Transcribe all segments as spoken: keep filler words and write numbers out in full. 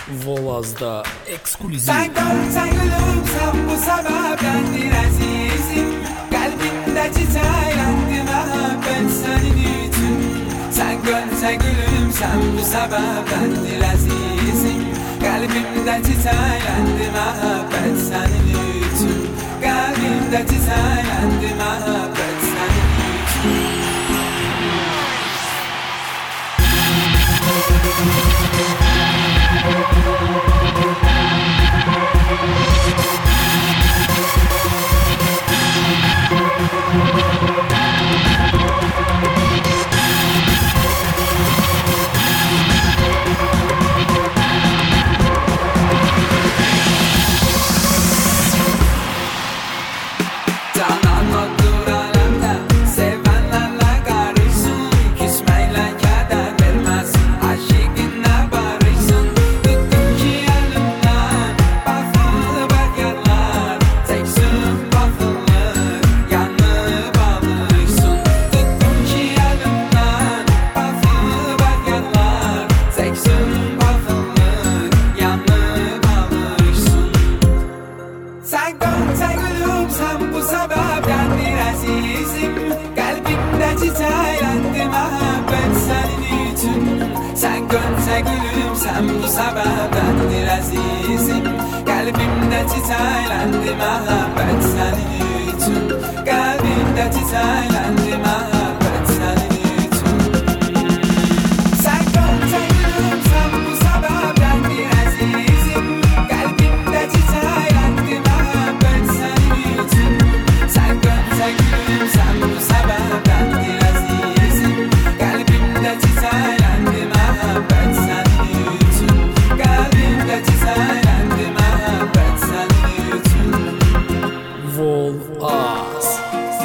Volaz'da ekskluzif. Sen görsen gülüm, sen bu sebeplendir azizim. Kalbimde çiçeklendim hep ben senin için. Sen görsen gülüm, sen bu sebeplendir azizim. Kalbimde çiçeklendim hep ben senin için. Kalbimde çiçeklendim hep ben senin için. Sen gönse gülüm, sen bu sebeplendir azizim. Kalbimde çiçeklendim muhabbet senin için. Kalbimde çiçeklendim muhabbet senin için. Sen gönse gülüm, sen bu sebeplendir azizim. Kalbimde çiçeklendim muhabbet senin için. Sen gönse gülüm, sen bu sebeplendir azizim. Kalbimde çiçeklendim. Volaz.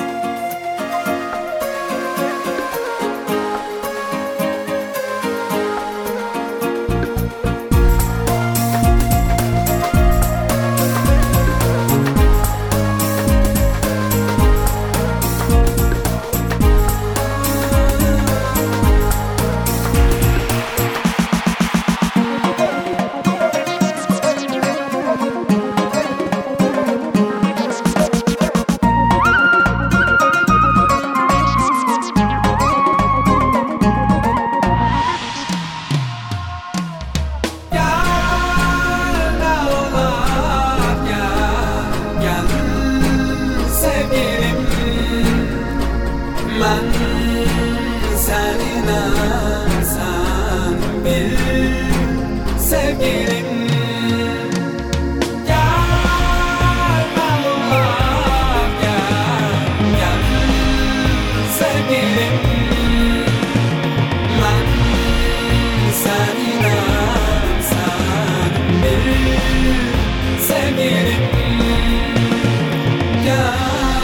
Ben sen inansan bil sevgilim. Gel Allah gel, gel sevgilim. Ben sen inansan bil sevgilim. Gel.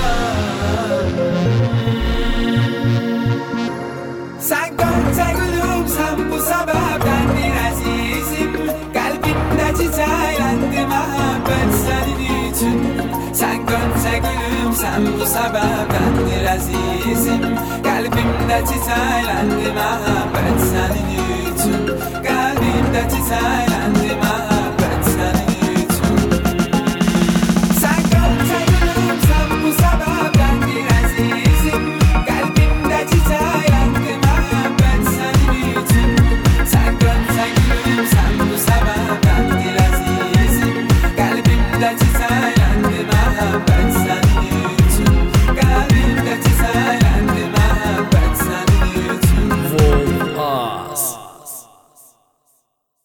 Sen gönse gülüm, sen bu sebeplendir azizim. Kalbimde çiçeklendim muhabbet senin için. Sen gönse gülüm, sen bu sebeplendir azizim. Kalbimde çiçeklendim muhabbet senin için. Kalbimde çiçeklendim.